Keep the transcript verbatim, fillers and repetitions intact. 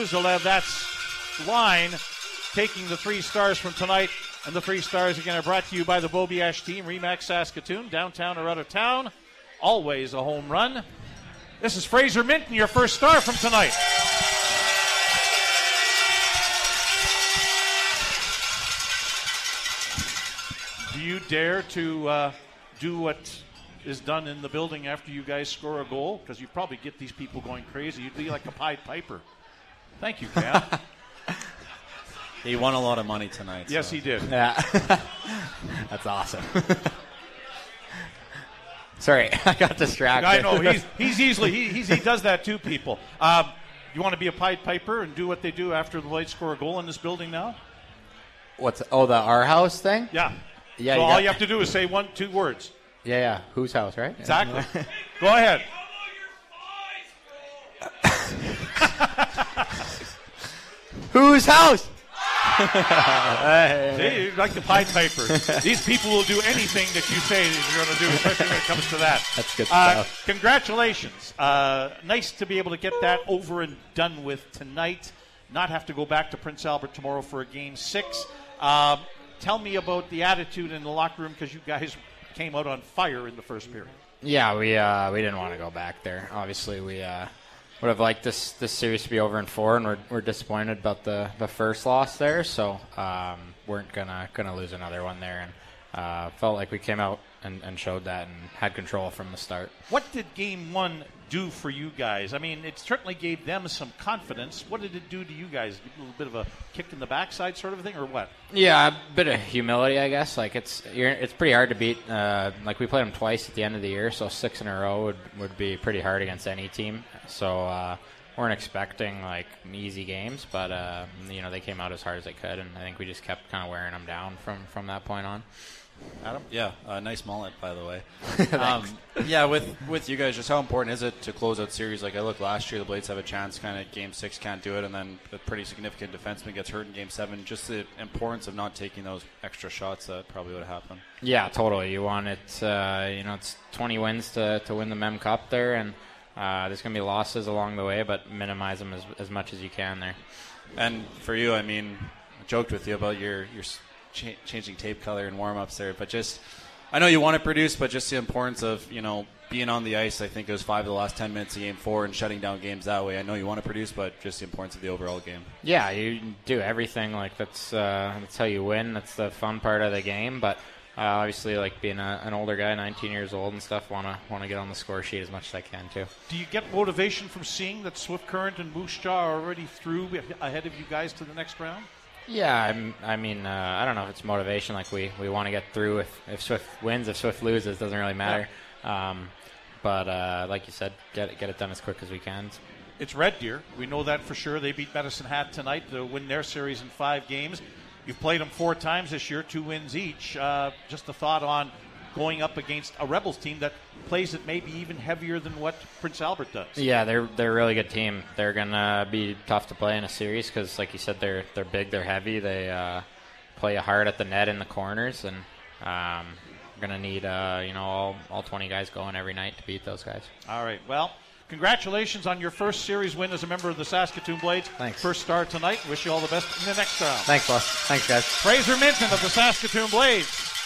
He'll have that line taking the three stars from tonight. And the three stars again are brought to you by the Bobiash team, Remax Saskatoon, downtown or out of town. Always a home run. This is Fraser Minton, your first star from tonight. Do you dare to uh, do what is done in the building after you guys score a goal? Because you probably get these people going crazy. You'd be like a Pied Piper. Thank you, Cam. He won a lot of money tonight. Yes, so. he did. Yeah. That's awesome. Sorry, I got distracted. I know. He's, he's easily, he, he's, he does that to people. Um, you want to be a Pied Piper and do what they do after the Blades score a goal in this building now? What's, oh, the Our House thing? Yeah. Yeah. So you all got, you have to do is say one, two words. Yeah, yeah. Whose house, right? Exactly. Go ahead. Whose house? See, you're like the Pied Piper. These people will do anything that you say that you're going to do, especially when it comes to that. That's good Uh, stuff. congratulations. Uh, nice to be able to get that over and done with tonight. Not have to go back to Prince Albert tomorrow for a game six. Um, tell me about the attitude in the locker room, because you guys came out on fire in the first period. Yeah, we uh, we didn't want to go back there. Obviously, we uh, would have liked this, this series to be over in four, and we're we're disappointed about the, the first loss there. So um, weren't gonna gonna lose another one there, and uh, felt like we came out and, and showed that and had control from the start. What did game one do for you guys? I mean, it certainly gave them some confidence. What did it do to you guys? A little bit of a kick in the backside sort of thing, or what? Yeah, a bit of humility, I guess. Like it's you're, it's pretty hard to beat. Uh, like we played them twice at the end of the year, so six in a row would, would be pretty hard against any team. So uh, weren't expecting like easy games, but uh, you know they came out as hard as they could, and I think we just kept kind of wearing them down from, from that point on. Adam? Yeah, uh, nice mullet, by the way. um, yeah, with with you guys, just how important is it to close out series? Like I look last year, the Blades have a chance. Kind of game six can't do it, and then a pretty significant defenseman gets hurt in game seven. Just the importance of not taking those extra shots that probably would have happened. Yeah, totally. You want it. Uh, you know, it's twenty wins to, to win the Mem Cup there, and uh, there's going to be losses along the way, but minimize them as as much as you can there. And for you, I mean, I joked with you about your your. Ch- changing tape color and warm-ups there, but just I know you want to produce, but just the importance of you know being on the ice. I think it was five of the last ten minutes of game four and shutting down games that way. I know you want to produce, but just the importance of the overall game. Yeah, you do everything like that's uh, that's how you win. That's the fun part of the game. But uh, obviously, like being a, an older guy, nineteen years old and stuff, want to want to get on the score sheet as much as I can too. Do you get motivation from seeing that Swift Current and Moose Jaw are already through ahead of you guys to the next round? Yeah, I'm, I mean, uh, I don't know if it's motivation. Like we, we want to get through. If, if Swift wins, if Swift loses, doesn't really matter. Yeah. Um, but uh, like you said, get it, get it done as quick as we can. It's Red Deer. We know that for sure. They beat Medicine Hat tonight to win their series in five games. You've played them four times this year, two wins each. Uh, just a thought on going up against a Rebels team that plays it maybe even heavier than what Prince Albert does. Yeah, they're they're a really good team. They're gonna be tough to play in a series because, like you said, they're they're big, they're heavy. They uh, play hard at the net in the corners, and um, we're gonna need uh, you know all all twenty guys going every night to beat those guys. All right. Well, congratulations on your first series win as a member of the Saskatoon Blades. Thanks. First star tonight. Wish you all the best in the next round. Thanks, boss. Thanks, guys. Fraser Minton of the Saskatoon Blades.